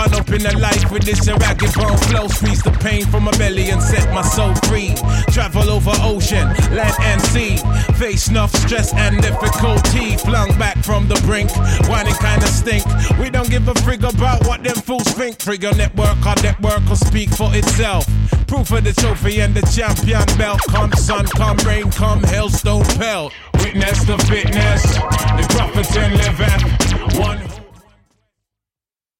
Gone up in the life with this ragged bone flow. Squeeze the pain from my belly and set my soul free. Travel over ocean, land and sea. Face enough stress and difficulty. Flung back from the brink, whining kinda stink. We don't give a frig about what them fools think. Trigger network, our network will speak for itself. Proof of the trophy and the champion belt. Come sun, come rain, come hailstone pelt. Witness the fitness, the prophets and live at one.